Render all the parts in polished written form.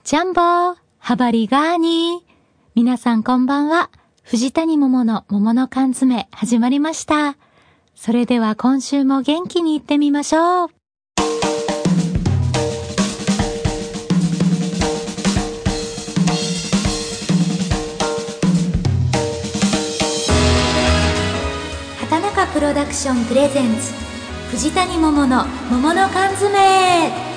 ジャンボハバリガーニー。皆さんこんばんは。藤谷桃の桃の缶詰始まりました。それでは今週も元気にいってみましょう。畑中プロダクションプレゼンツ藤谷桃の桃の缶詰。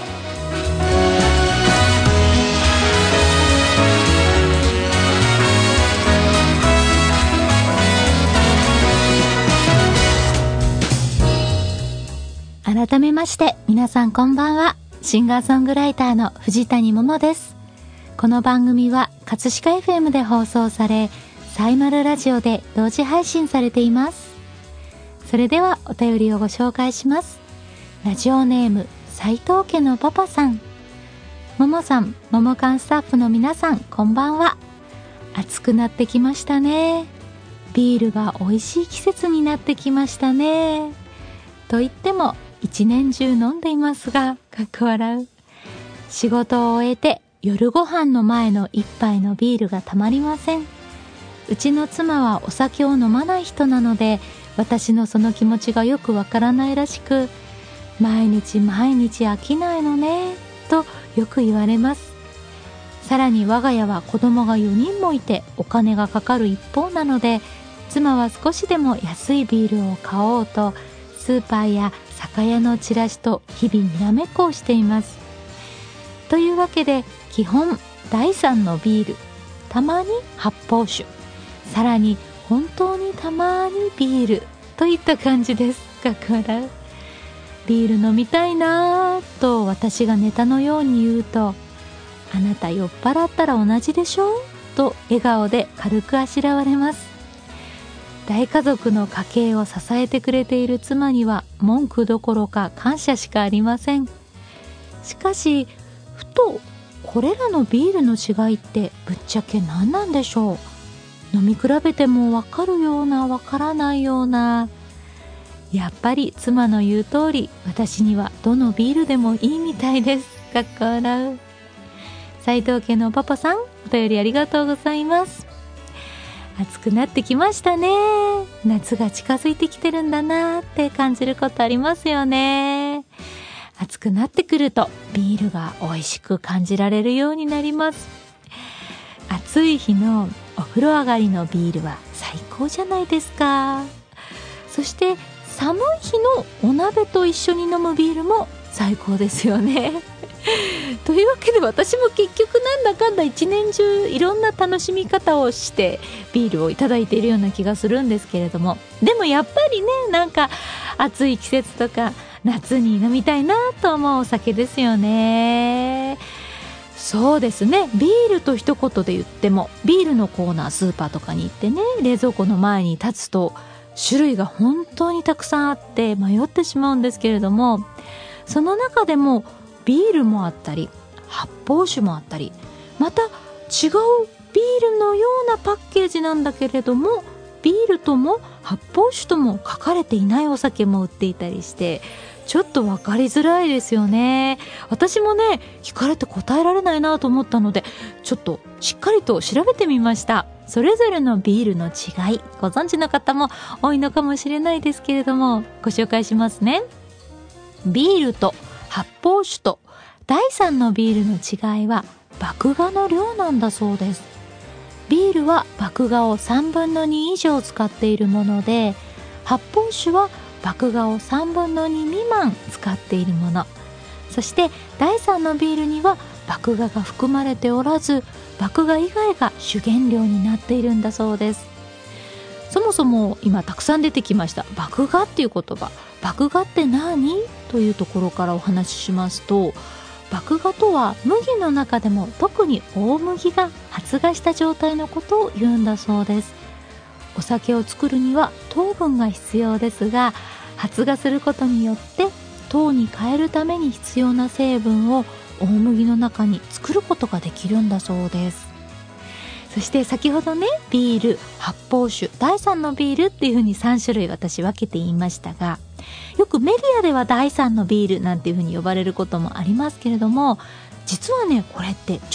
改めまして皆さんこんばんは。シンガーソングライターの藤谷桃です。この番組は葛飾 FM で放送され、サイマルラジオで同時配信されています。それではお便りをご紹介します。ラジオネーム斉藤家のパパさん。桃さん、桃缶スタッフの皆さんこんばんは。暑くなってきましたね。ビールが美味しい季節になってきましたね。と言っても一年中飲んでいますが、かっこ笑う。仕事を終えて夜ご飯の前の一杯のビールがたまりません。うちの妻はお酒を飲まない人なので、私のその気持ちがよくわからないらしく、毎日飽きないのねとよく言われます。さらに我が家は子供が4人もいてお金がかかる一方なので、妻は少しでも安いビールを買おうとスーパーや酒屋のチラシと日々にらめっこをしています。というわけで基本第3のビール、たまに発泡酒、さらに本当にたまにビールといった感じです。かっこ笑う。ビール飲みたいなぁと私がネタのように言うと、あなた酔っ払ったら同じでしょと笑顔で軽くあしらわれます。大家族の家計を支えてくれている妻には文句どころか感謝しかありません。しかしふとこれらのビールの違いってぶっちゃけ何なんでしょう。飲み比べてもわかるようなわからないような。やっぱり妻の言う通り、私にはどのビールでもいいみたいです。かっこ笑う。斉藤家のパパさん、お便りありがとうございます。暑くなってきましたね。夏が近づいてきてるんだなって感じることありますよね。暑くなってくるとビールが美味しく感じられるようになります。暑い日のお風呂上がりのビールは最高じゃないですか。そして寒い日のお鍋と一緒に飲むビールも最高ですよね。というわけで私も結局なんだかんだ一年中いろんな楽しみ方をしてビールをいただいているような気がするんですけれども、でもやっぱりね、なんか暑い季節とか夏に飲みたいなと思うお酒ですよね。そうですね、ビールと一言で言っても、ビールのコーナースーパーとかに行ってね、冷蔵庫の前に立つと種類が本当にたくさんあって迷ってしまうんですけれども、その中でもビールもあったり発泡酒もあったり、また違うビールのようなパッケージなんだけれども、ビールとも発泡酒とも書かれていないお酒も売っていたりして、ちょっと分かりづらいですよね。私もね、聞かれて答えられないなと思ったので、ちょっとしっかりと調べてみました。それぞれのビールの違い、ご存知の方も多いのかもしれないですけれども、ご紹介しますね。ビールと発泡酒と第3のビールの違いは麦芽の量なんだそうです。ビールは麦芽を3分の2以上使っているもので、発泡酒は麦芽を3分の2未満使っているもの。そして第3のビールには麦芽が含まれておらず、麦芽以外が主原料になっているんだそうです。そもそも今たくさん出てきました麦芽っていう言葉、麦芽って何というところからお話ししますと、麦芽とは麦の中でも特に大麦が発芽した状態のことを言うんだそうです。お酒を作るには糖分が必要ですが、発芽することによって糖に変えるために必要な成分を大麦の中に作ることができるんだそうです。そして先ほどね、ビール、発泡酒、第3のビールっていう風に3種類私分けて言いましたが、よくメディアでは第3のビールなんていう風に呼ばれることもありますけれども、実はね、これってちょっと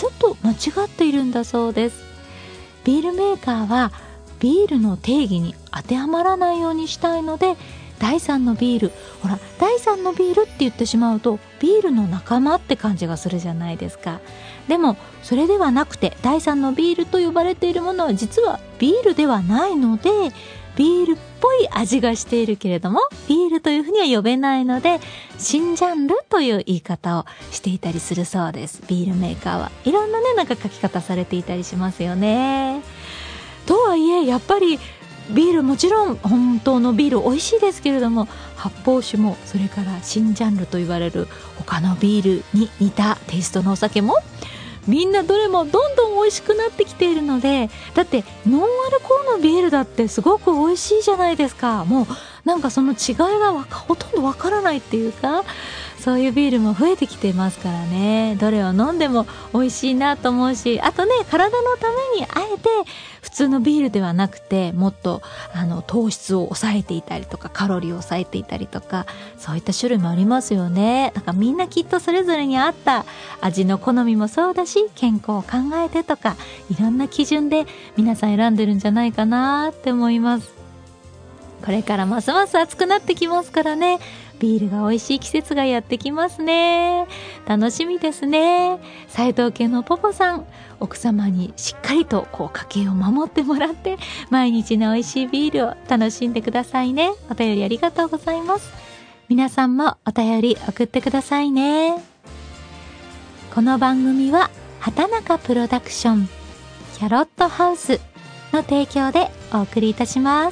間違っているんだそうです。ビールメーカーはビールの定義に当てはまらないようにしたいので、第3のビール、ほら第3のビールって言ってしまうとビールの仲間って感じがするじゃないですか。でもそれではなくて、第3のビールと呼ばれているものは実はビールではないので、ビールっぽい味がしているけれどもビールというふうには呼べないので、新ジャンルという言い方をしていたりするそうです。ビールメーカーはいろんなね、なんか書き方されていたりしますよね。とはいえやっぱりビール、もちろん本当のビール美味しいですけれども、発泡酒もそれから新ジャンルと言われる他のビールに似たテイストのお酒もみんなどれもどんどん美味しくなってきているので、だってノンアルコールのビールだってすごく美味しいじゃないですか。もうなんかその違いがほとんどわからないっていうか、そういうビールも増えてきてますからね。どれを飲んでも美味しいなと思うし、あとね、体のためにあえて普通のビールではなくて、もっと糖質を抑えていたりとかカロリーを抑えていたりとか、そういった種類もありますよね。なんかみんなきっとそれぞれに合った味の好みもそうだし、健康を考えてとか、いろんな基準で皆さん選んでるんじゃないかなって思います。これからますます暑くなってきますからね、ビールが美味しい季節がやってきますね。楽しみですね。斉藤家のポポさん、奥様にしっかりと家計を守ってもらって、毎日の美味しいビールを楽しんでくださいね。お便りありがとうございます。皆さんもお便り送ってくださいね。この番組は畑中プロダクション、キャロットハウスの提供でお送りいたします。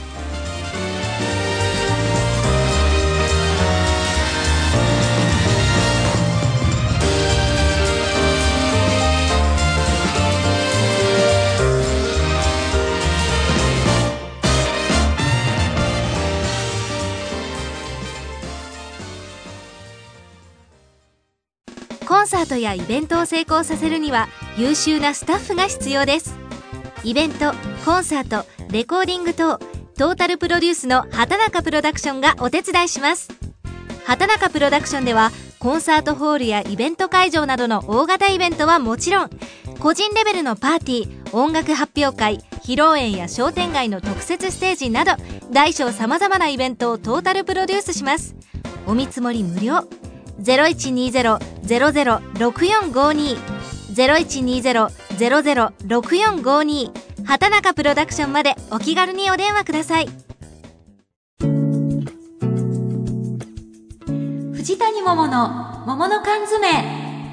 コンサートやイベントを成功させるには優秀なスタッフが必要です。イベント、コンサート、レコーディング等トータルプロデュースの畑中プロダクションがお手伝いします。畑中プロダクションではコンサートホールやイベント会場などの大型イベントはもちろん、個人レベルのパーティー、音楽発表会、披露宴や商店街の特設ステージなど大小さまざまなイベントをトータルプロデュースします。お見積もり無料。0120-006452 0120-006452 畑中プロダクションまでお気軽にお電話ください。 藤谷桃の桃の缶詰。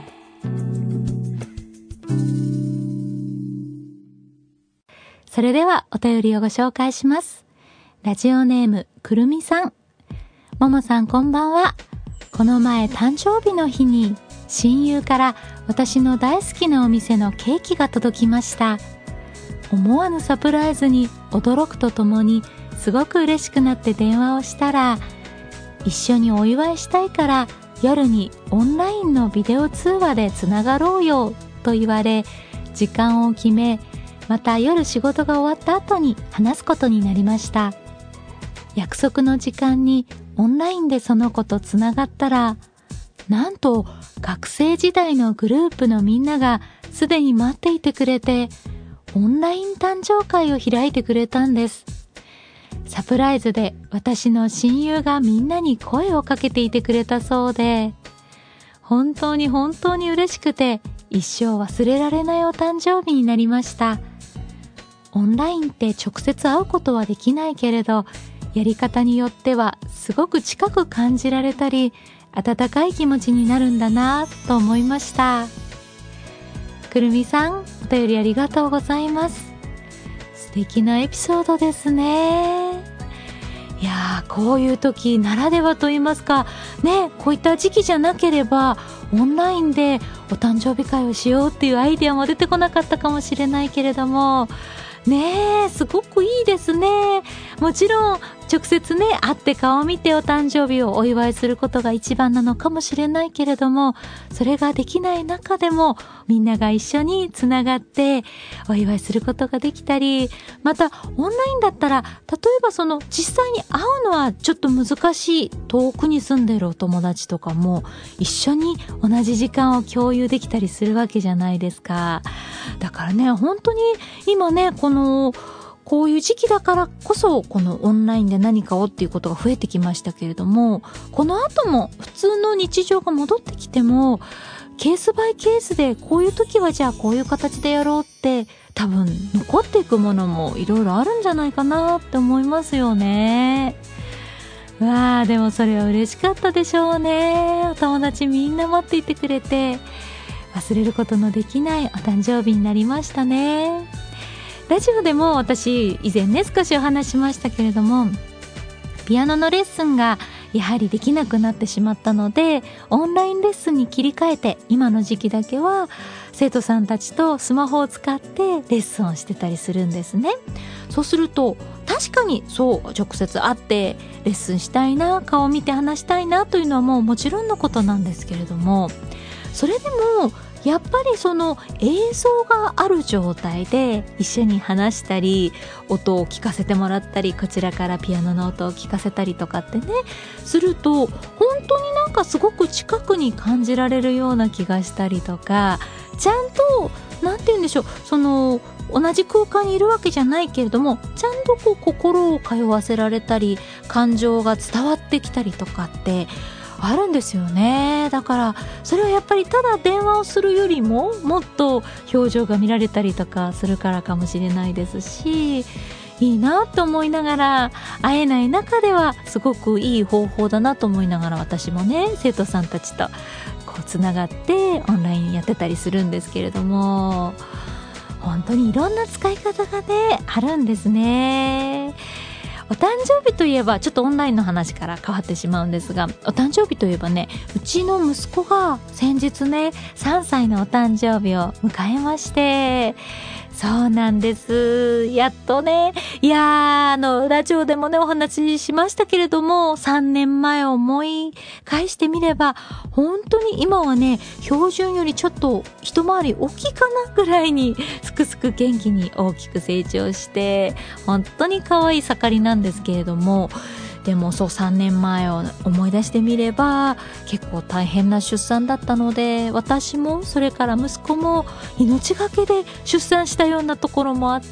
それではお便りをご紹介します。ラジオネームくるみさん。桃さんこんばんは。この前誕生日の日に親友から私の大好きなお店のケーキが届きました。思わぬサプライズに驚くとともにすごく嬉しくなって電話をしたら、一緒にお祝いしたいから夜にオンラインのビデオ通話でつながろうよと言われ、時間を決め、また夜仕事が終わった後に話すことになりました。約束の時間にオンラインでその子とつながったら、なんと学生時代のグループのみんながすでに待っていてくれて、オンライン誕生会を開いてくれたんです。サプライズで私の親友がみんなに声をかけていてくれたそうで、本当に本当に嬉しくて一生忘れられないお誕生日になりました。オンラインって直接会うことはできないけれど、やり方によってはすごく近く感じられたり、温かい気持ちになるんだなと思いました。くるみさん、お便りありがとうございます。素敵なエピソードですね。いやー、こういう時ならではと言いますかね、こういった時期じゃなければオンラインでお誕生日会をしようっていうアイデアも出てこなかったかもしれないけれども、 ねえ、すごくいいですね。もちろん直接ね、会って顔を見てお誕生日をお祝いすることが一番なのかもしれないけれども、それができない中でもみんなが一緒につながってお祝いすることができたり、またオンラインだったら、例えば実際に会うのはちょっと難しい遠くに住んでるお友達とかも一緒に同じ時間を共有できたりするわけじゃないですか。だからね、本当に今ね、こういう時期だからこそこのオンラインで何かをっていうことが増えてきましたけれども、この後も普通の日常が戻ってきてもケースバイケースでこういう時はじゃあこういう形でやろうって多分残っていくものもいろいろあるんじゃないかなって思いますよね。わあ、でもそれは嬉しかったでしょうね。お友達みんな待っていてくれて忘れることのできないお誕生日になりましたね。ラジオでも私以前ね少しお話しましたけれども、ピアノのレッスンがやはりできなくなってしまったのでオンラインレッスンに切り替えて、今の時期だけは生徒さんたちとスマホを使ってレッスンをしてたりするんですね。そうすると確かにそう直接会ってレッスンしたいな、顔を見て話したいなというのはもちろんのことなんですけれども、それでもやっぱり映像がある状態で一緒に話したり音を聞かせてもらったり、こちらからピアノの音を聞かせたりとかってねすると、本当になんかすごく近くに感じられるような気がしたりとか、ちゃんとなんて言うんでしょう、同じ空間にいるわけじゃないけれどもちゃんと心を通わせられたり感情が伝わってきたりとかってあるんですよね。だからそれはやっぱりただ電話をするよりももっと表情が見られたりとかするからかもしれないですし、いいなと思いながら、会えない中ではすごくいい方法だなと思いながら、私もね生徒さんたちとつながってオンラインやってたりするんですけれども、本当にいろんな使い方がねあるんですね。お誕生日といえばちょっとオンラインの話から変わってしまうんですが、お誕生日といえばね、うちの息子が先日ね3歳のお誕生日を迎えまして、そうなんです。やっとね、いやラジオでもねお話ししましたけれども、3年前を思い返してみれば本当に今はね標準よりちょっと一回り大きいかなぐらいにすくすく元気に大きく成長して、本当に可愛い盛りなんですけれども、でもそう3年前を思い出してみれば結構大変な出産だったので、私もそれから息子も命がけで出産したようなところもあって、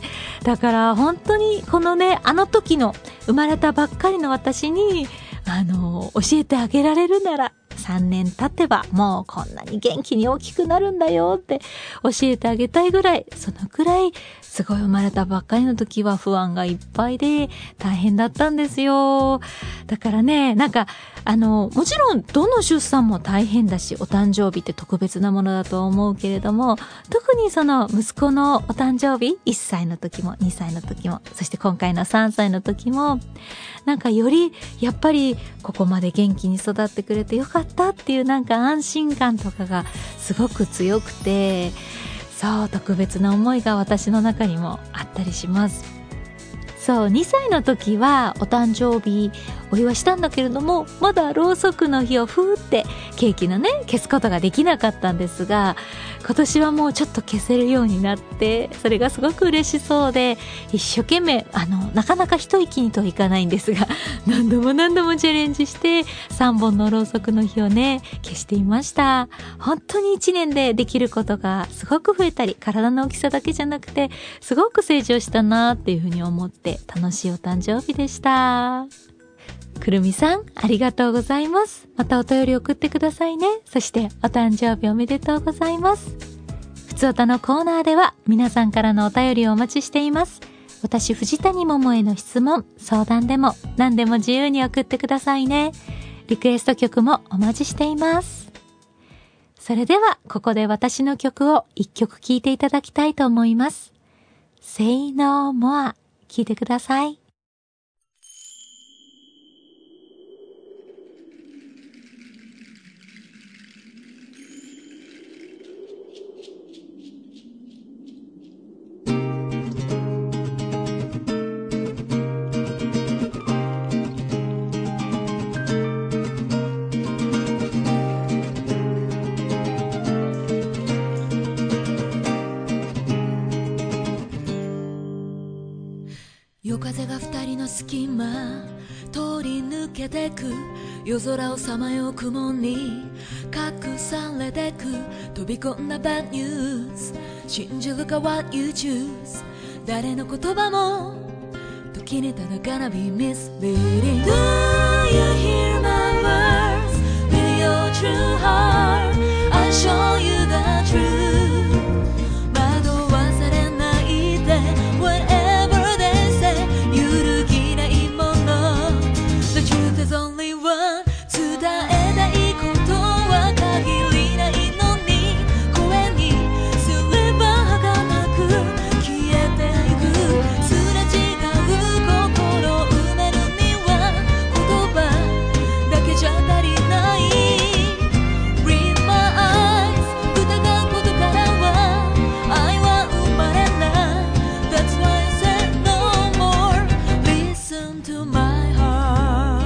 だから本当にこのねあの時の生まれたばっかりの私に教えてあげられるなら、3年経てばもうこんなに元気に大きくなるんだよって教えてあげたいぐらい、そのくらいすごい生まれたばっかりの時は不安がいっぱいで大変だったんですよ。だからね、なんかもちろんどの出産も大変だし、お誕生日って特別なものだと思うけれども、特にその息子のお誕生日、1歳の時も2歳の時も、そして今回の3歳の時も、なんかよりやっぱりここまで元気に育ってくれてよかったっていうなんか安心感とかがすごく強くて、そう特別な思いが私の中にもあったりします。そう2歳の時はお誕生日お祝いしたんだけれども、まだろうそくの火をふーってケーキのね消すことができなかったんですが、今年はもうちょっと消せるようになって、それがすごく嬉しそうで、一生懸命なかなか一息にといかないんですが何度もチャレンジして3本のろうそくの火をね消していました。本当に1年でできることがすごく増えたり、体の大きさだけじゃなくてすごく成長したなっていうふうに思って楽しいお誕生日でした。くるみさん、ありがとうございます。またお便り送ってくださいね。そしてお誕生日おめでとうございます。ふつおたのコーナーでは皆さんからのお便りをお待ちしています。私藤谷桃への質問、相談でも何でも自由に送ってくださいね。リクエスト曲もお待ちしています。それではここで私の曲を一曲聴いていただきたいと思います。Say No More、 聴いてください。 風が二人の隙間通り抜けてく、夜空をさまよう雲に隠されてく、飛び込んだバッドニュース、信じるか What you choose、 誰の言葉も時にただ gonna be misleading。 Do you hear my words with your true heart? I'll show you the truth。 惑わされないで whatever they say、 揺るぎないもの The truth is only one。 伝えたいことは限りないのに、声にすれば儚く消えていく、すれ違う心埋めるには言葉だけじゃ足りない。 Read my eyes、 疑うことからは愛は生まれない。 That's why I said no more。 Listen to my heart。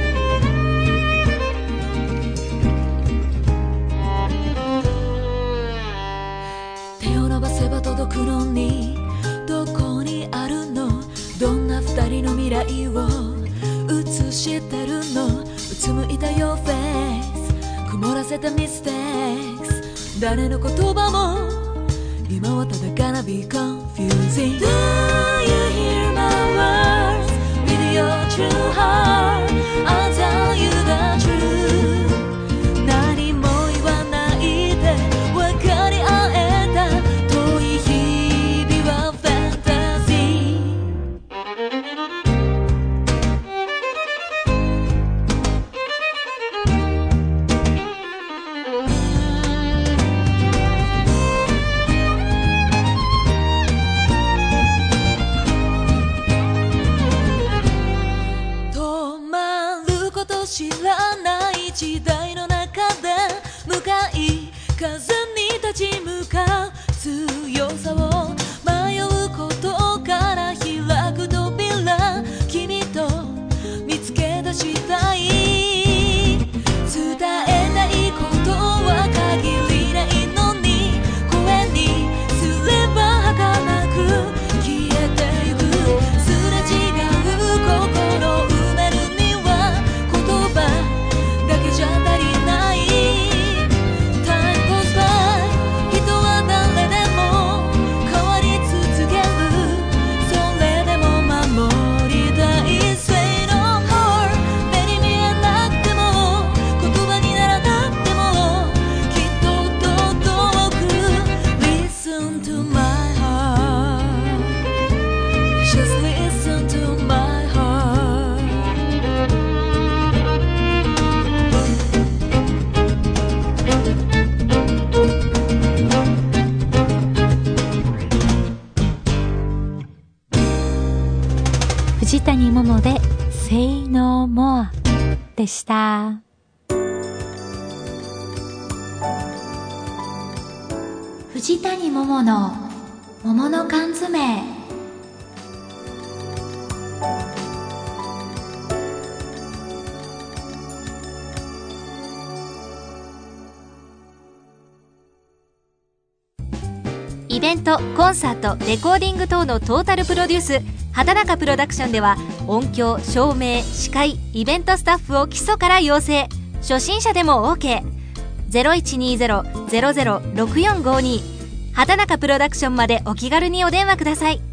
手を伸ばせば届くのに、どこにあるの、どんな二人の未来を映してるの、うつむいた Your face、 曇らせた mistakes、 誰の言葉も今はただ gonna be confusing。 Do you hear my words with your true heart? I'll tell you the truth。 何も言わないで分かり合えた遠い日々はファンタジー。止まること知らない時代の中で、向かい風に立ち向かう強さを、迷うことから開く扉、君と見つけ出したい。伝えたいことは限りないのに、声にすれば儚く消えてゆく、すれ違う心埋めるには言葉だけじゃ足りない。 Time goes by、 人は誰でも変わり続ける、それでも守りたい。 Say no more、 目に見えなくても言葉にならなくてもきっと届く。 Listen to my heart、 Just listen to my heart。 藤谷桃で Say No More でした。藤谷桃の桃の缶詰。 イベント、コンサート、レコーディング等のトータルプロデュース、畑中プロダクションでは音響、照明、司会、イベントスタッフを基礎から養成。初心者でも OK。 0120-006452 畑中プロダクションまでお気軽にお電話ください。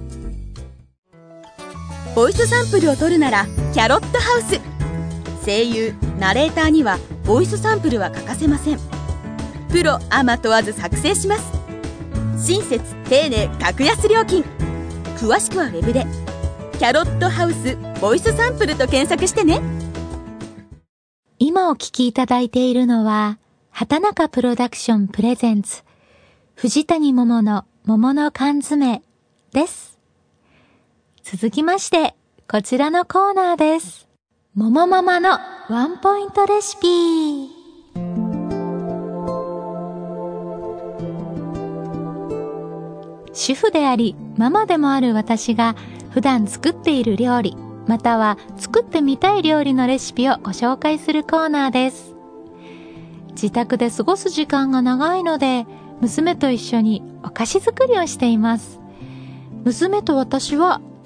ボイスサンプルを取るならキャロットハウス。声優、ナレーターにはボイスサンプルは欠かせません。プロアマ問わず作成します。親切丁寧格安料金。詳しくはウェブでキャロットハウスボイスサンプルと検索してね。 今お聞きいただいているのは畑中プロダクションプレゼンツ藤谷桃の桃の缶詰です。続きましてこちらのコーナーです。桃ママのワンポイントレシピ。主婦でありママでもある私が普段作っている料理、または作ってみたい料理のレシピをご紹介するコーナーです。自宅で過ごす時間が長いので娘と一緒にお菓子作りをしています。娘と私は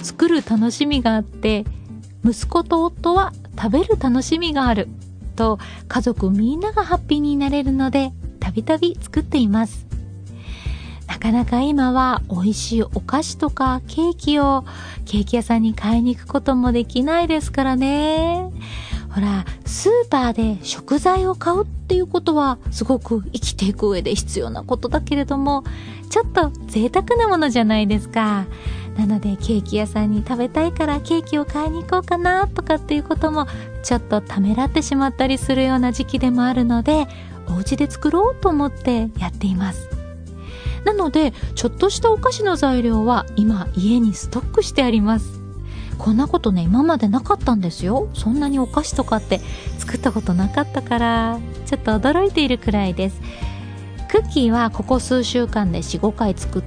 作る楽しみがあって、息子と夫は食べる楽しみがあると、家族みんながハッピーになれるのでたびたび作っています。なかなか今は美味しいお菓子とかケーキをケーキ屋さんに買いに行くこともできないですからね。ほら、スーパーで食材を買うっていうことはすごく生きていく上で必要なことだけれども、ちょっと贅沢なものじゃないですか。なのでケーキ屋さんに食べたいからケーキを買いに行こうかなとかっていうこともちょっとためらってしまったりするような時期でもあるので、お家で作ろうと思ってやっています。なのでちょっとしたお菓子の材料は今家にストックしてあります。こんなことね、今までなかったんですよ。そんなにお菓子とかって作ったことなかったからちょっと驚いているくらいです。クッキーはここ数週間で 4,5 回作って、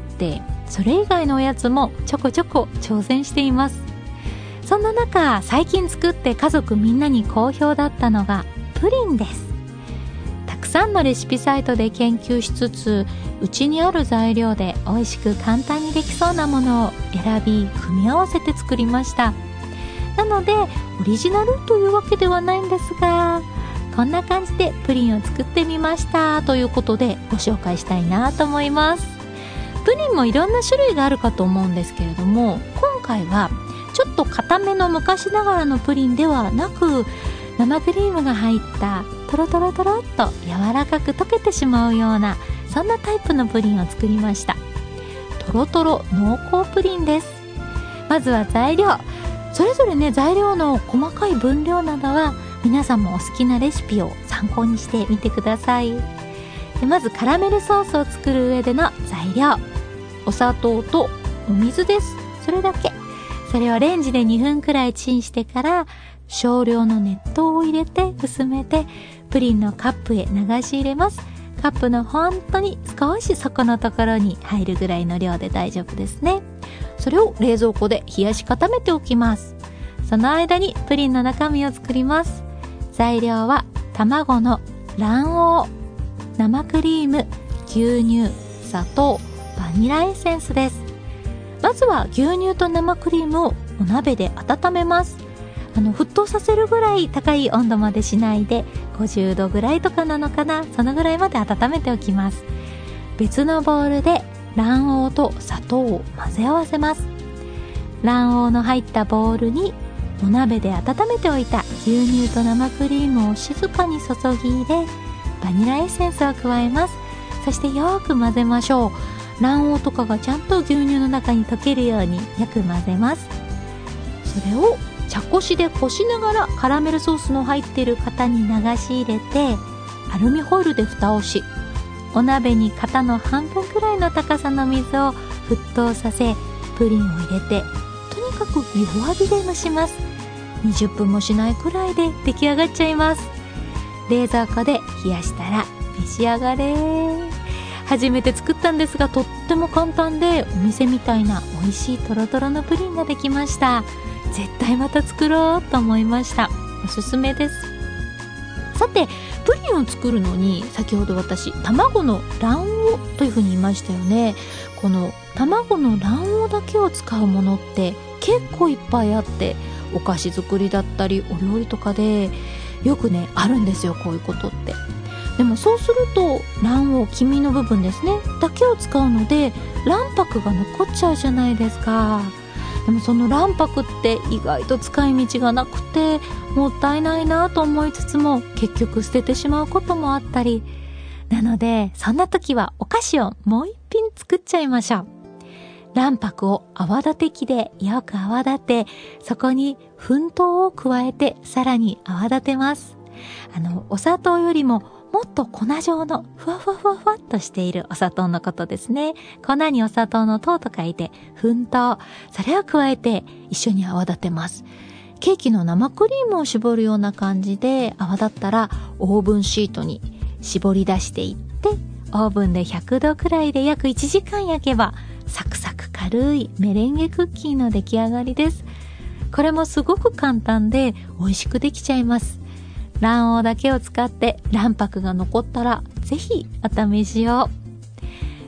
それ以外のおやつもちょこちょこ挑戦しています。そんな中、最近作って家族みんなに好評だったのがプリンです。たくさんのレシピサイトで研究しつつ、うちにある材料で美味しく簡単にできそうなものを選び組み合わせて作りました。なのでオリジナルというわけではないんですが、こんな感じでプリンを作ってみましたということでご紹介したいなと思います。プリンもいろんな種類があるかと思うんですけれども、今回はちょっと固めの昔ながらのプリンではなく、生クリームが入ったトロトロトロっと柔らかく溶けてしまうような、そんなタイプのプリンを作りました。トロトロ濃厚プリンです。まずは材料、それぞれね、材料の細かい分量などは皆さんもお好きなレシピを参考にしてみてください。でまずカラメルソースを作る上での材料、お砂糖とお水です。それだけ。それをレンジで2分くらいチンしてから、少量の熱湯を入れて薄めてプリンのカップへ流し入れます。カップの本当に少し底のところに入るぐらいの量で大丈夫ですね。それを冷蔵庫で冷やし固めておきます。その間にプリンの中身を作ります。材料は卵の卵黄、生クリーム、牛乳、砂糖、バニラエッセンスです。まずは牛乳と生クリームをお鍋で温めます。沸騰させるぐらい高い温度までしないで、50度ぐらいとかなのかな、そのぐらいまで温めておきます。別のボウルで卵黄と砂糖を混ぜ合わせます。卵黄の入ったボウルにお鍋で温めておいた牛乳と生クリームを静かに注ぎ入れ、バニラエッセンスを加えます。そしてよく混ぜましょう。卵黄とかがちゃんと牛乳の中に溶けるようによく混ぜます。それを茶こしでこしながらカラメルソースの入っている型に流し入れて、アルミホイルで蓋をし、お鍋に型の半分くらいの高さの水を沸騰させ、プリンを入れて、とにかく弱火で蒸します。20分もしないくらいで出来上がっちゃいます。冷蔵庫で冷やしたら召し上がれ。初めて作ったんですが、とっても簡単でお店みたいな美味しいトロトロのプリンができました。絶対また作ろうと思いました。おすすめです。さて、プリンを作るのに先ほど私卵の卵黄というふうに言いましたよね。この卵の卵黄だけを使うものって結構いっぱいあって、お菓子作りだったりお料理とかでよくねあるんですよ、こういうことって。でもそうすると卵黄、黄身の部分ですねだけを使うので卵白が残っちゃうじゃないですか。でもその卵白って意外と使い道がなくてもったいないなと思いつつも、結局捨ててしまうこともあったり、なのでそんな時はお菓子をもう一品作っちゃいましょう。卵白を泡立て器でよく泡立て、そこに粉糖を加えてさらに泡立てます。お砂糖よりももっと粉状のふわふわふわふわっとしているお砂糖のことですね。粉にお砂糖の糖と書いて粉糖、それを加えて一緒に泡立てます。ケーキの生クリームを絞るような感じで泡立ったらオーブンシートに絞り出していって、オーブンで100度くらいで約1時間焼けばサクサク軽いメレンゲクッキーの出来上がりです。これもすごく簡単で美味しくできちゃいます。卵黄だけを使って卵白が残ったらぜひお試しを。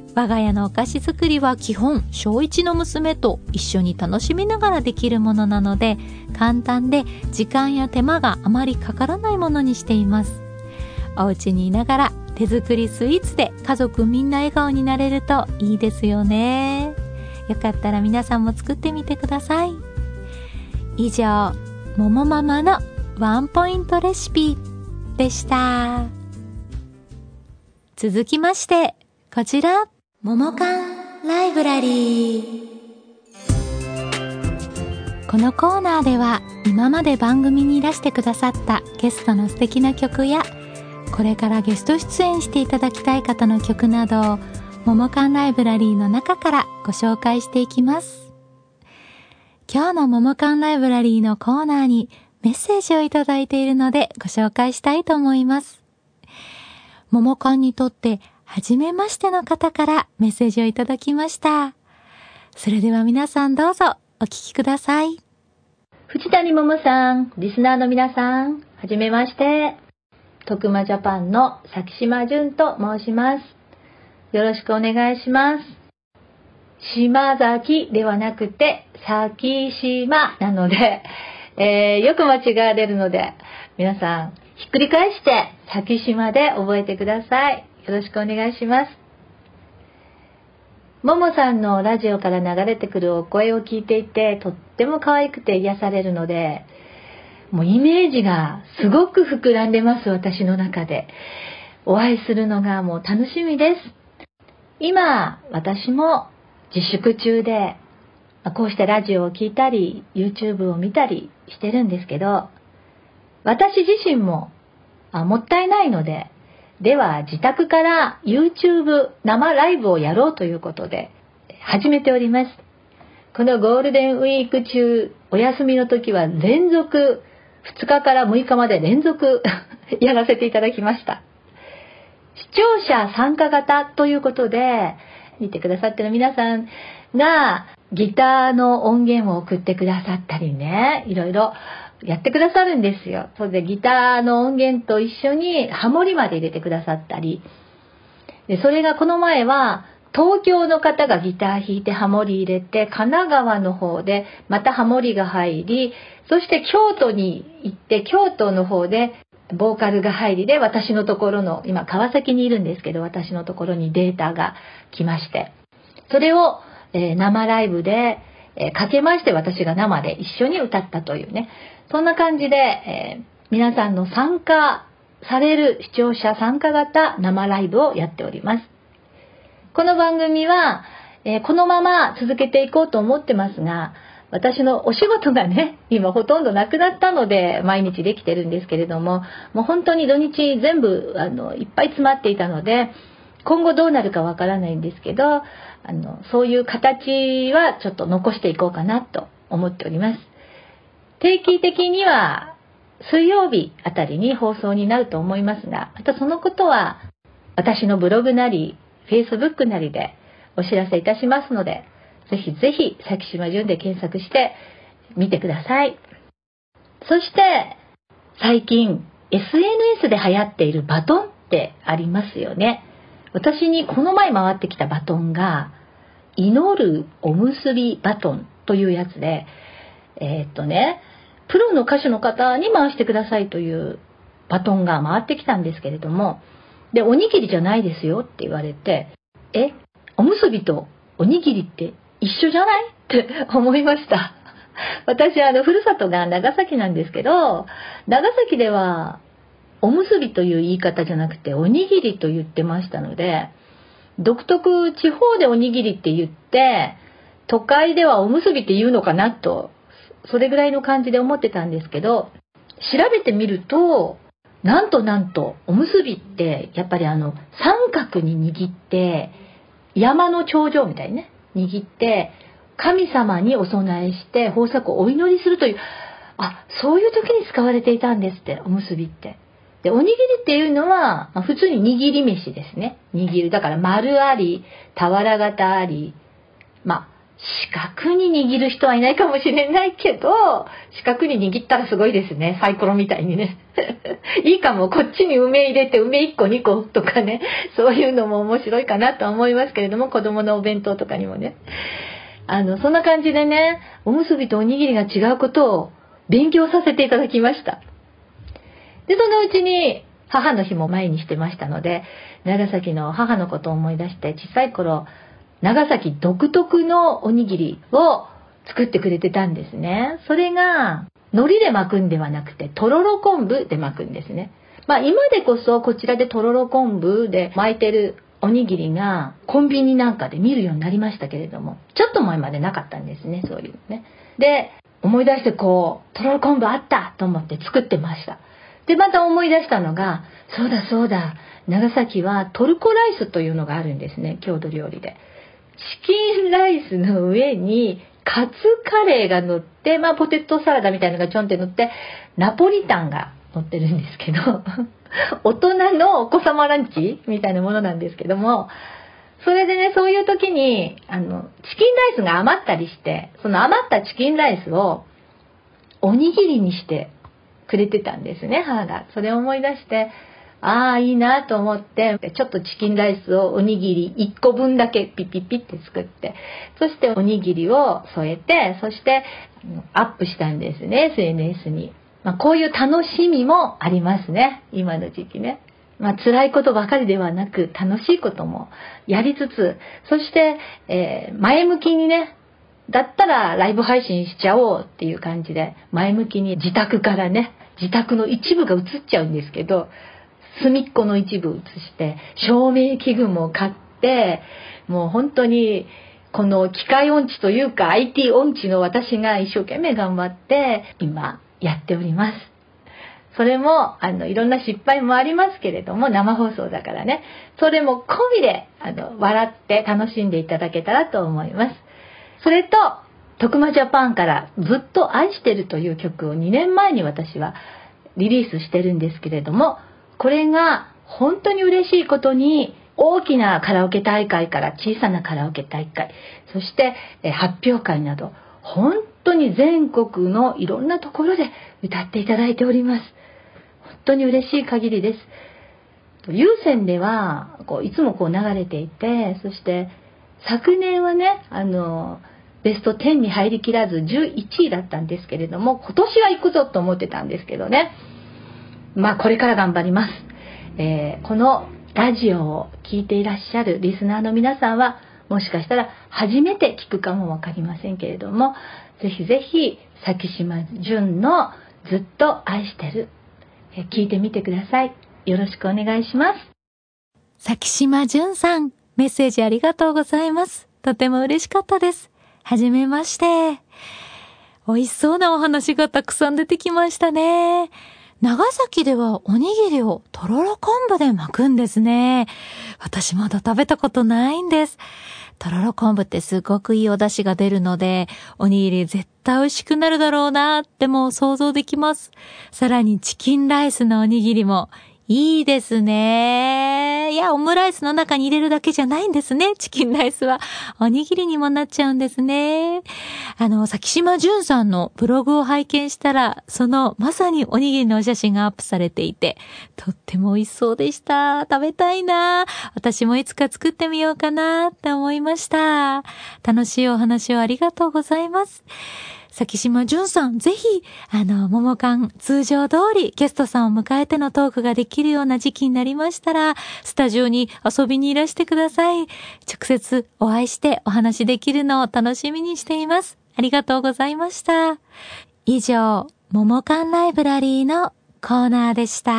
我が家のお菓子作りは基本小1の娘と一緒に楽しみながらできるものなので、簡単で時間や手間があまりかからないものにしています。お家にいながら手作りスイーツで家族みんな笑顔になれるといいですよね。よかったら皆さんも作ってみてください。以上、ももママのワンポイントレシピでした。続きまして、こちら、ももかんライブラリー。このコーナーでは今まで番組にいらしてくださったゲストの素敵な曲や、これからゲスト出演していただきたい方の曲などをももかんライブラリーの中からご紹介していきます。今日のももかんライブラリーのコーナーにメッセージをいただいているのでご紹介したいと思います。ももかんにとって初めましての方からメッセージをいただきました。それでは皆さんどうぞお聞きください。 藤谷桃さん、リスナーの皆さん、はじめまして。徳間ジャパンの崎島純と申します。よろしくお願いします。島崎ではなくて崎島なので、よく間違われるので、皆さんひっくり返して崎島で覚えてください。よろしくお願いします。ももさんのラジオから流れてくるお声を聞いていて、とっても可愛くて癒されるので、もうイメージがすごく膨らんでます、私の中で。お会いするのがもう楽しみです。今、私も自粛中で、こうしてラジオを聞いたり、YouTube を見たりしてるんですけど、私自身ももったいないので、では自宅から YouTube 生ライブをやろうということで始めております。このゴールデンウィーク中、お休みの時は連続2日から6日まで連続やらせていただきました。視聴者参加型ということで、見てくださってる皆さんがギターの音源を送ってくださったりね、いろいろやってくださるんですよ。それでギターの音源と一緒にハモリまで入れてくださったり、でそれがこの前は東京の方がギター弾いてハモリ入れて、神奈川の方でまたハモリが入り、そして京都に行って京都の方でボーカルが入りで、私のところの、今川崎にいるんですけど、私のところにデータが来まして、それを、生ライブで、かけまして、私が生で一緒に歌ったというね、そんな感じで、皆さんの参加される視聴者参加型生ライブをやっております。この番組は、このまま続けていこうと思ってますが、私のお仕事がね、今ほとんどなくなったので毎日できてるんですけれども、もう本当に土日全部いっぱい詰まっていたので、今後どうなるかわからないんですけど、そういう形はちょっと残していこうかなと思っております。定期的には水曜日あたりに放送になると思いますが、またそのことは私のブログなり Facebook なりでお知らせいたしますので、ぜひぜひ崎島純で検索してみてください。そして最近 SNS で流行っているバトンってありますよね。私にこの前回ってきたバトンが祈るおむすびバトンというやつで、プロの歌手の方に回してくださいというバトンが回ってきたんですけれども、でおにぎりじゃないですよって言われて、おむすびとおにぎりって一緒じゃないって思いました。私ふるさとが長崎なんですけど、長崎ではおむすびという言い方じゃなくておにぎりと言ってましたので、独特地方でおにぎりって言って都会ではおむすびって言うのかなと、それぐらいの感じで思ってたんですけど、調べてみるとなんとおむすびってやっぱり三角に握って、山の頂上みたいにね握って神様にお供えして豊作をお祈りするという、そういう時に使われていたんですって、おむすびって。でおにぎりっていうのは、普通に握り飯ですね。握るだから丸あり俵型あり、 四角に握る人はいないかもしれないけど、四角に握ったらすごいですね。サイコロみたいにね。いいかも、こっちに梅入れて梅1個2個とかね、そういうのも面白いかなと思いますけれども、子供のお弁当とかにもね。そんな感じでね、おむすびとおにぎりが違うことを勉強させていただきました。で、そのうちに母の日も前にしてましたので、長崎の母のことを思い出して、小さい頃、長崎独特のおにぎりを作ってくれてたんですね。それが海苔で巻くんではなくてとろろ昆布で巻くんですね。今でこそこちらでとろろ昆布で巻いてるおにぎりがコンビニなんかで見るようになりましたけれども、ちょっと前までなかったんですね、そういうのね。で、思い出してとろろ昆布あったと思って作ってました。で、また思い出したのが、そうだ、長崎はトルコライスというのがあるんですね、郷土料理で。チキンライスの上にカツカレーが乗って、ポテトサラダみたいなのがちょんって乗って、ナポリタンが乗ってるんですけど、大人のお子様ランチみたいなものなんですけども、それでね、そういう時に、チキンライスが余ったりして、その余ったチキンライスをおにぎりにしてくれてたんですね、母が。それを思い出して、いいなと思って、ちょっとチキンライスをおにぎり1個分だけピッピッピッって作って、そしておにぎりを添えて、そしてアップしたんですね、SNS に。こういう楽しみもありますね、今の時期ね。辛いことばかりではなく、楽しいこともやりつつ、そして、前向きにね、だったらライブ配信しちゃおうっていう感じで、前向きに自宅からね、自宅の一部が映っちゃうんですけど、隅っこの一部映して、照明器具も買って、もう本当にこの機械音痴というか IT 音痴の私が一生懸命頑張って今やっております。それもいろんな失敗もありますけれども、生放送だからね、それも込みで笑って楽しんでいただけたらと思います。それと徳間ジャパンからずっと愛してるという曲を2年前に私はリリースしてるんですけれども、これが本当に嬉しいことに大きなカラオケ大会から小さなカラオケ大会、そして発表会など本当に全国のいろんなところで歌っていただいております。本当に嬉しい限りです。有線ではいつも流れていて、そして昨年はねベスト10に入りきらず11位だったんですけれども、今年は行くぞと思ってたんですけどね、これから頑張ります。このラジオを聞いていらっしゃるリスナーの皆さんはもしかしたら初めて聞くかもわかりませんけれども、ぜひぜひ咲島純のずっと愛してる、聞いてみてください。よろしくお願いします。 咲島純さん、メッセージありがとうございます。とても嬉しかったです。はじめまして。美味しそうなお話がたくさん出てきましたね。長崎ではおにぎりをとろろ昆布で巻くんですね。私まだ食べたことないんです。とろろ昆布ってすごくいいお出汁が出るので、おにぎり絶対美味しくなるだろうなっても想像できます。さらにチキンライスのおにぎりもいいですね。いや、オムライスの中に入れるだけじゃないんですね。チキンライスはおにぎりにもなっちゃうんですね。咲島純さんのブログを拝見したら、そのまさにおにぎりのお写真がアップされていて、とっても美味しそうでした。食べたいな。私もいつか作ってみようかなって思いました。楽しいお話をありがとうございます。咲島純さん、ぜひ、桃館通常通りゲストさんを迎えてのトークができるような時期になりましたら、スタジオに遊びにいらしてください。直接お会いしてお話できるのを楽しみにしています。ありがとうございました。以上、桃館ライブラリーのコーナーでした。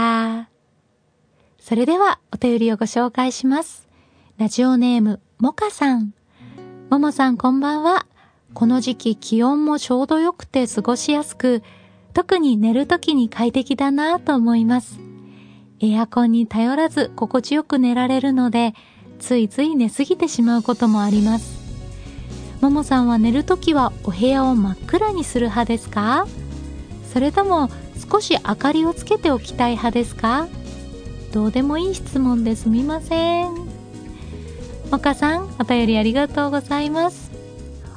それでは、お便りをご紹介します。ラジオネーム、もかさん。ももさん、こんばんは。この時期気温もちょうど良くて過ごしやすく、特に寝るときに快適だなと思います。エアコンに頼らず心地よく寝られるので、ついつい寝すぎてしまうこともあります。ももさんは寝るときはお部屋を真っ暗にする派ですか？それとも少し明かりをつけておきたい派ですか？どうでもいい質問ですみません。もかさん、お便りありがとうございます。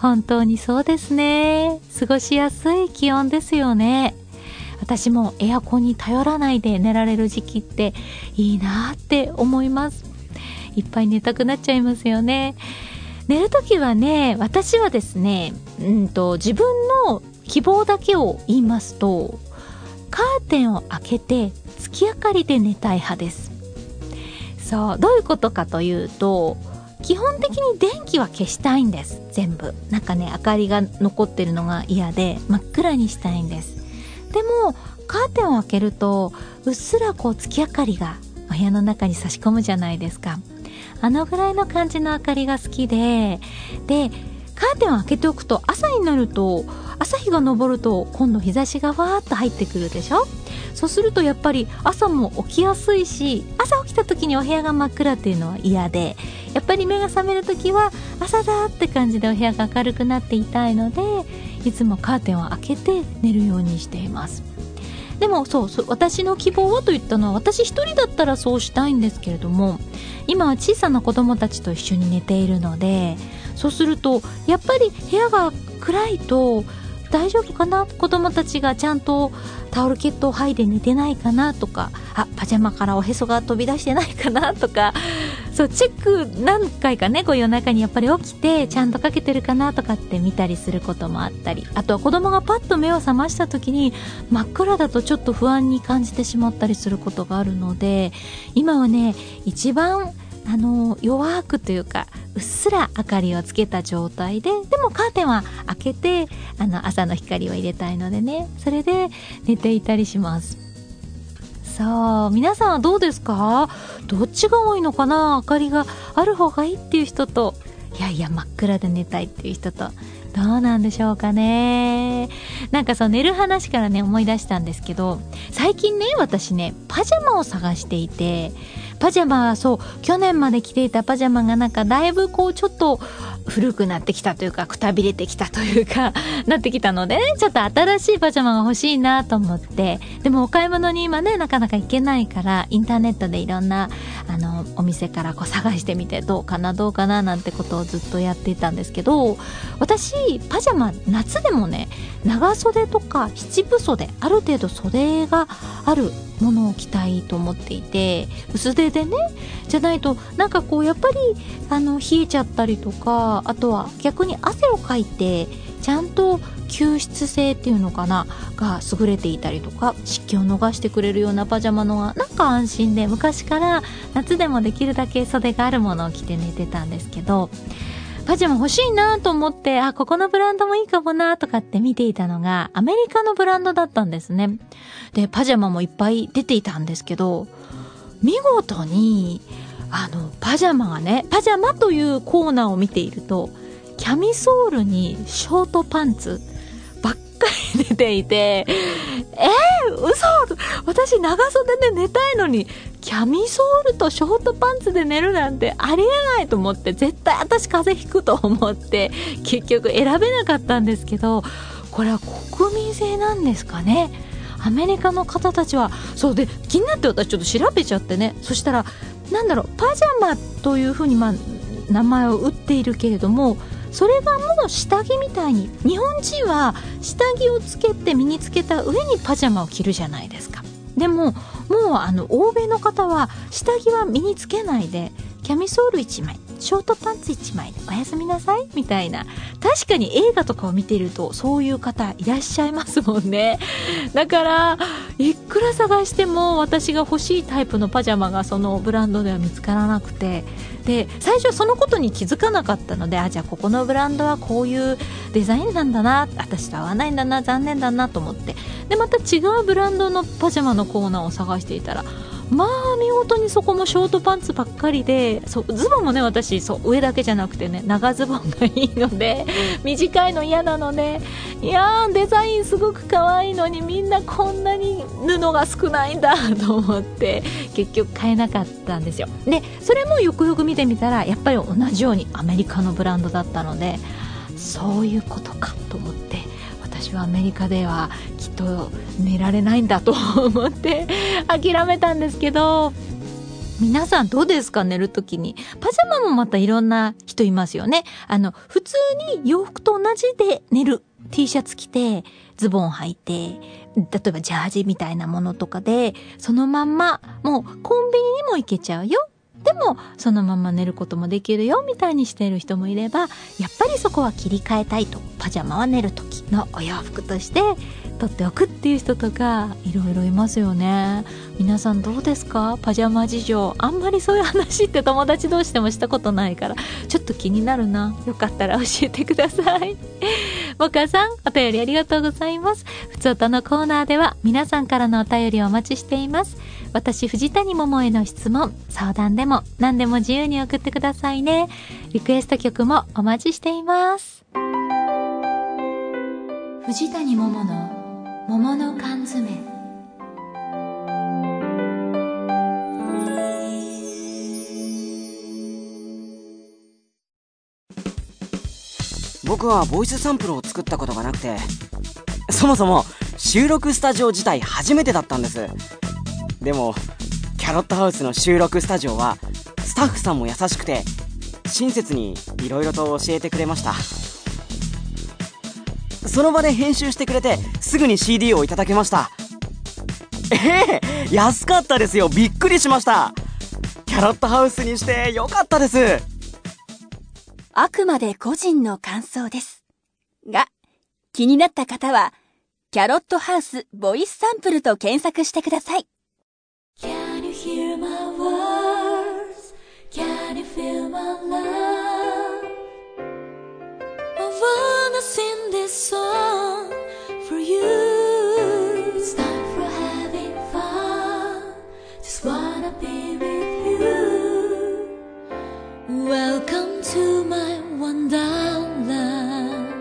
本当にそうですね。過ごしやすい気温ですよね。私もエアコンに頼らないで寝られる時期っていいなって思います。いっぱい寝たくなっちゃいますよね。寝るときはね、私はですね、自分の希望だけを言いますと、カーテンを開けて月明かりで寝たい派です。そう、どういうことかというと、基本的に電気は消したいんです。全部なんかね、明かりが残ってるのが嫌で真っ暗にしたいんです。でもカーテンを開けるとうっすらこう月明かりがお部屋の中に差し込むじゃないですか。あのぐらいの感じの明かりが好きで、カーテンを開けておくと朝になると、朝日が昇ると今度日差しがわーっと入ってくるでしょ。そうするとやっぱり朝も起きやすいし、朝起きた時にお部屋が真っ暗っていうのは嫌で、やっぱり目が覚める時は朝だって感じでお部屋が明るくなっていたいので、いつもカーテンを開けて寝るようにしています。でもそう私の希望はと言ったのは、私一人だったらそうしたいんですけれども、今は小さな子供たちと一緒に寝ているので、そうするとやっぱり部屋が暗いと大丈夫かな、子供たちがちゃんとタオルケットを剥いで寝てないかなとか、パジャマからおへそが飛び出してないかなとか、そうチェック何回かね、こう夜中にやっぱり起きてちゃんとかけてるかなとかって見たりすることもあったり、あとは子供がパッと目を覚ました時に真っ暗だとちょっと不安に感じてしまったりすることがあるので、今はね、一番弱くというかうっすら明かりをつけた状態で、でもカーテンは開けて朝の光を入れたいのでね、それで寝ていたりします。さあ皆さんはどうですか？どっちが多いのかな？明かりがある方がいいっていう人と、いやいや真っ暗で寝たいっていう人と、どうなんでしょうかね。なんか寝る話からね思い出したんですけど、最近ね、私ねパジャマを探していて、パジャマは去年まで着ていたパジャマがなんかだいぶこうちょっと古くなってきたというか、くたびれてきたというかなってきたので、ね、ちょっと新しいパジャマが欲しいなと思って、でもお買い物に今ねなかなか行けないから、インターネットでいろんなお店からこう探してみて、どうかななんてことをずっとやっていたんですけど、私パジャマ夏でもね、長袖とか七分袖、ある程度袖があるものを着たいと思っていて、薄手でねじゃないとなんかこうやっぱり冷えちゃったりとか、あとは逆に汗をかいてちゃんと吸湿性っていうのかなが優れていたりとか、湿気を逃してくれるようなパジャマのがなんか安心で、昔から夏でもできるだけ袖があるものを着て寝てたんですけど、パジャマ欲しいなと思って、ここのブランドもいいかもなとかって見ていたのがアメリカのブランドだったんですね。でパジャマもいっぱい出ていたんですけど、見事にパジャマがね、パジャマというコーナーを見ていると、キャミソールにショートパンツばっかり出ていて、嘘、私長袖で寝たいのにキャミソールとショートパンツで寝るなんてありえないと思って、絶対私風邪ひくと思って結局選べなかったんですけど、これは国民性なんですかね。アメリカの方たちはそうで、気になって私ちょっと調べちゃってね、そしたらパジャマというふうに名前を打っているけれども、それがもう下着みたいに、日本人は下着をつけて身につけた上にパジャマを着るじゃないですか。でももう欧米の方は下着は身につけないで、キャミソール1枚、ショートパンツ1枚でおやすみなさいみたいな。確かに映画とかを見ているとそういう方いらっしゃいますもんね。だからいくら探しても私が欲しいタイプのパジャマがそのブランドでは見つからなくて、で最初はそのことに気づかなかったので、じゃあここのブランドはこういうデザインなんだな、私と合わないんだな、残念だなと思って、でまた違うブランドのパジャマのコーナーを探していたら、見事にそこもショートパンツばっかりで、ズボンもね、私上だけじゃなくてね、長ズボンがいいので、短いの嫌なので、いやーデザインすごく可愛いのにみんなこんなに布が少ないんだと思って結局買えなかったんですよ。でそれもよくよく見てみたら、やっぱり同じようにアメリカのブランドだったので、そういうことかと思って、私はアメリカではきっと寝られないんだと思って諦めたんですけど、 皆さんどうですか？寝るときにパジャマもまたいろんな人いますよね。普通に洋服と同じで寝る T シャツ着てズボン履いて、例えばジャージみたいなものとかでそのまんまもうコンビニにも行けちゃうよ、でもそのまま寝ることもできるよみたいにしている人もいれば、やっぱりそこは切り替えたいと、パジャマは寝る時のお洋服として取っておくっていう人とかいろいろいますよね。皆さんどうですか？パジャマ事情。あんまりそういう話って友達同士でもしたことないからちょっと気になるな。よかったら教えてください。もかさん、お便りありがとうございます。ふつおたのコーナーでは皆さんからのお便りをお待ちしています。私藤谷桃への質問、相談でも何でも自由に送ってくださいね。リクエスト曲もお待ちしています。藤谷桃の桃の缶詰。 僕はボイスサンプルを作ったことがなくて、そもそも収録スタジオ自体初めてだったんです。でもキャロットハウスの収録スタジオはスタッフさんも優しくて親切にいろいろと教えてくれました。その場で編集してくれてすぐに CD をいただけました。安かったですよ。びっくりしました。キャロットハウスにしてよかったです。 あくまで個人の感想ですが、気になった方はキャロットハウスボイスサンプルと検索してください。 Can you hear my words? Can you feel my love? I wanna sing this song for you. It's time for having fun. Just wanna be with you. Welcome to my wonderland.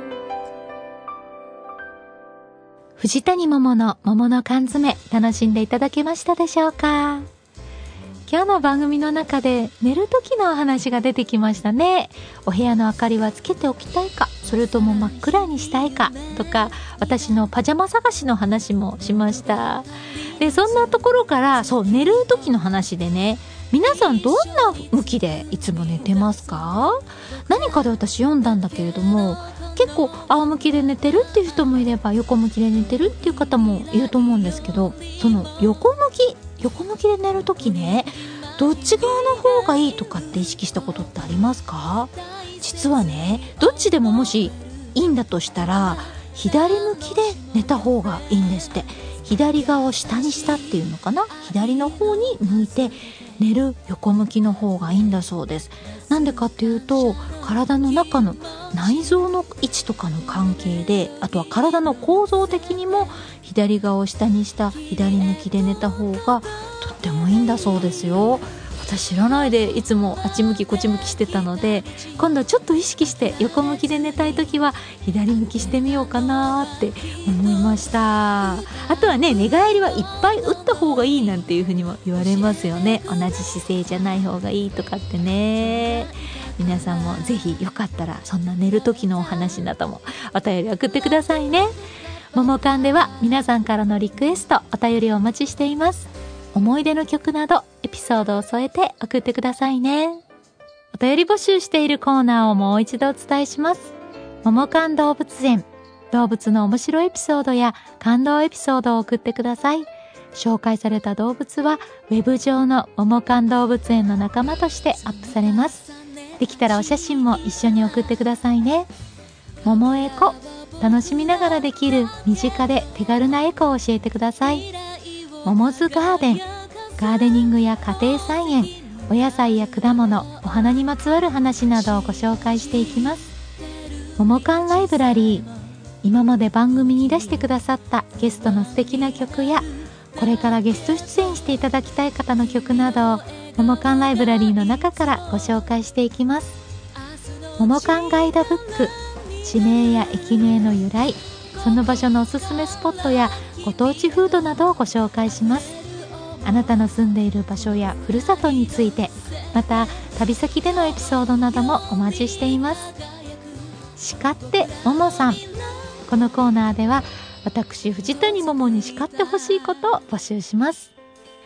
藤谷桃の桃の缶詰、楽しんでいただけましたでしょうか？今日の番組の中で寝る時のお話が出てきましたね。お部屋の明かりはつけておきたいか、それとも真っ暗にしたいかとか、私のパジャマ探しの話もしました。で、そんなところから寝る時の話でね、皆さんどんな向きでいつも寝てますか？何かで私読んだんだけれども、結構仰向きで寝てるっていう人もいれば横向きで寝てるっていう方もいると思うんですけど、その横向きで寝るときね、どっち側の方がいいとかって意識したことってありますか？実はね、どっちでももしいいんだとしたら左向きで寝た方がいいんですって。左側を下にしたっていうのかな、左の方に向いて寝る横向きの方がいいんだそうです。なんでかっていうと、体の中の内臓の位置とかの関係で、あとは体の構造的にも左側を下にした左向きで寝た方がとってもいいんだそうですよ。私知らないでいつもあっち向きこっち向きしてたので、今度ちょっと意識して横向きで寝たいときは左向きしてみようかなって思いました。あとはね、寝返りはいっぱい打った方がいいなんていうふうにも言われますよね。同じ姿勢じゃない方がいいとかってね。皆さんもぜひよかったらそんな寝る時のお話などもお便り送ってくださいね。ももかんでは皆さんからのリクエスト、お便りをお待ちしています。思い出の曲などエピソードを添えて送ってくださいね。お便り募集しているコーナーをもう一度お伝えします。ももかん動物園、動物の面白いエピソードや感動エピソードを送ってください。紹介された動物はウェブ上のももかん動物園の仲間としてアップされます。できたらお写真も一緒に送ってくださいね。ももエコ、楽しみながらできる身近で手軽なエコを教えてください。ももずガーデン、ガーデニングや家庭菜園、お野菜や果物、お花にまつわる話などをご紹介していきます。ももかんライブラリー、今まで番組に出してくださったゲストの素敵な曲や、これからゲスト出演していただきたい方の曲などをももかんライブラリーの中からご紹介していきます。ももかんガイドブック、地名や駅名の由来、その場所のおすすめスポットやご当地フードなどをご紹介します。あなたの住んでいる場所やふるさとについて、また旅先でのエピソードなどもお待ちしています。叱ってももさん、このコーナーでは私藤谷桃に叱ってほしいことを募集します。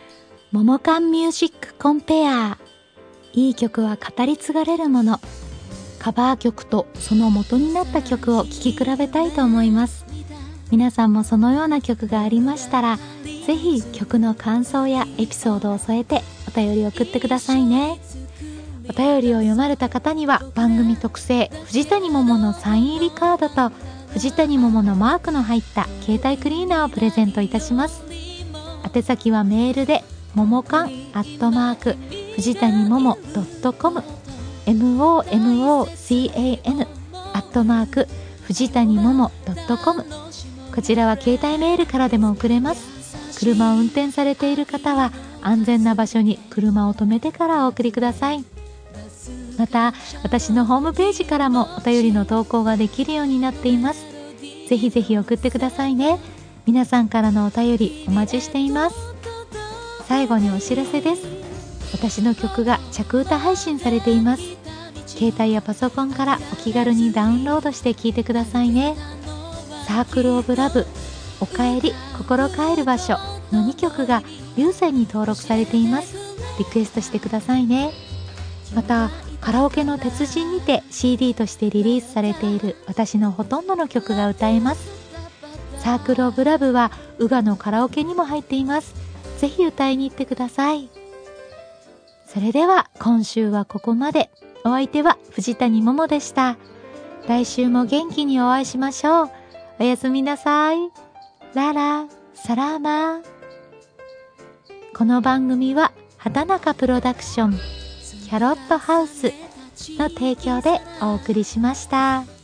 ももかんミュージックコンペア。いい曲は語り継がれるもの。カバー曲とその元になった曲を聴き比べたいと思います。皆さんもそのような曲がありましたら、ぜひ曲の感想やエピソードを添えてお便り送ってくださいね。お便りを読まれた方には番組特製藤谷桃のサイン入りカードと藤谷桃のマークの入った携帯クリーナーをプレゼントいたします。宛先はメールでももかん@藤谷桃.com momocan藤谷桃.com。 こちらは携帯メールからでも送れます。車を運転されている方は安全な場所に車を止めてからお送りください。また私のホームページからもお便りの投稿ができるようになっています。ぜひぜひ送ってくださいね。皆さんからのお便りお待ちしています。最後にお知らせです。私の曲が着歌配信されています。携帯やパソコンからお気軽にダウンロードして聴いてくださいね。サークルオブラブ、おかえり、心帰る場所の2曲が有線に登録されています。リクエストしてくださいね。またカラオケの鉄人にて CD としてリリースされている私のほとんどの曲が歌えます。サークルオブラブはウガのカラオケにも入っています。ぜひ歌いに行ってください。それでは今週はここまで。お相手は藤谷桃でした。来週も元気にお会いしましょう。おやすみなさい。ララ、サラーマー。この番組は畑中プロダクションキャロットハウスの提供でお送りしました。